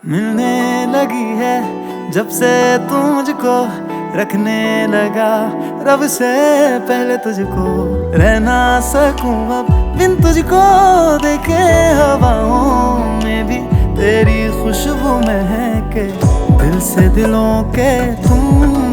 मिलने लगी है जब से तू मुझको, रखने लगा रब से पहले तुझको। रह ना सकूं अब बिन तुझको, देखे हवाओं में भी तेरी खुशबू महके। दिल से दिलों के तुम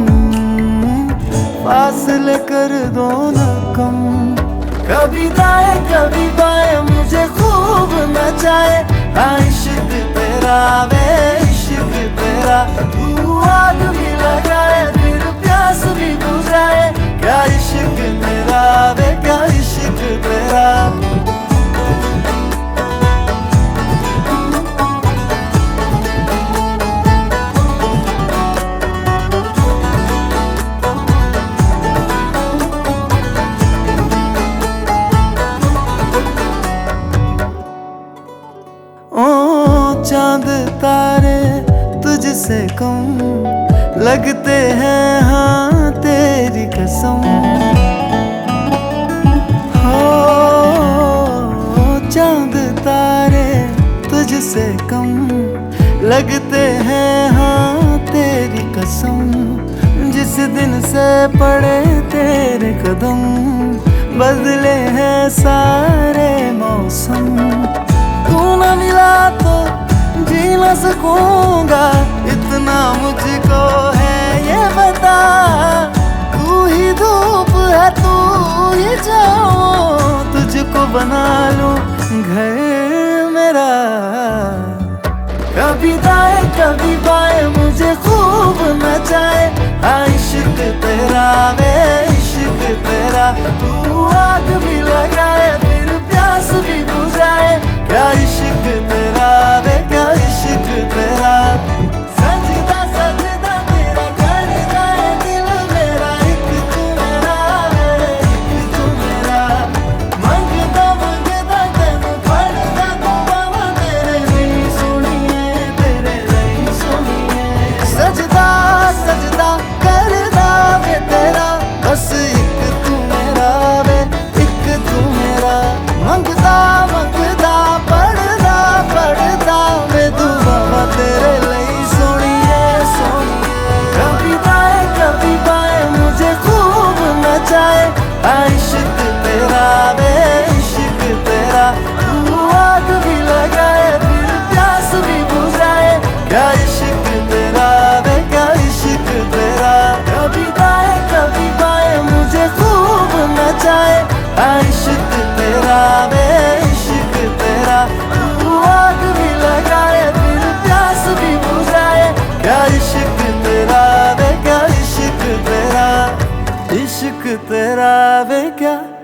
फासले कर दो न कम। कभी दाएं कभी बाएं मुझे खूब नचाए, इश्क तेरा वे इश्क तेरा। तू आग भी लगाए फिर प्यास भी बुझाए, क्या इश्क तेरा वे क्या इश्क तेरा। चांद तारे तुझसे कम लगते हैं, हाँ तेरी कसम। हो चांद तारे तुझसे कम लगते हैं, हाँ तेरी कसम। जिस दिन से पड़े तेरे कदम, बदले हैं सारे मौसम। तू न मिला तो जी ना सकूंगा, इतना मुझको है ये बता। तू ही धूप है तू ही छाँव, तुझको बना लूं घर मेरा। कभी दाएं कभी बाएं मुझे खूब नचाए, इश्क तेरा वे इश्क तेरा। तू आग भी लगाए फिर प्यास भी बुझाए, क्या इश्क तेरा वे क्या इश्क तेरा। सजदा सजदा तेरा करता है दिल मेरा, एक तू मेरा एक तू मेरा। मंगदा मंगदा तेनू फड़दा दुआवा, तेरे नहीं सुनिए तेरे नहीं सुनिए। सजदा सजदा करदा वे तेरा, बस एक तू मेरा वे एक तू मेरा। मंगदा मंगदा पढ़दा पढ़दा वे दुआवा, तेरे लिए सुनिए सुनिए। कभी दाएं कभी बाएं मुझे खूब नचाए, इश्क तेरा वे इश्क तेरा। तू आग भी लगाए फिर प्यास भी बुझाए, क्या इश्क तेरा वे क्या इश्क तेरा। कभी दाएं कभी बाएं मुझे खूब नचाए, इश्क तेरा वे इश्क तेरा। तू आग भी लगाए फिर प्यास भी बुझाए, क्या इश्क तेरा वे क्या इश्क तेरा। इश्क तेरा वे क्या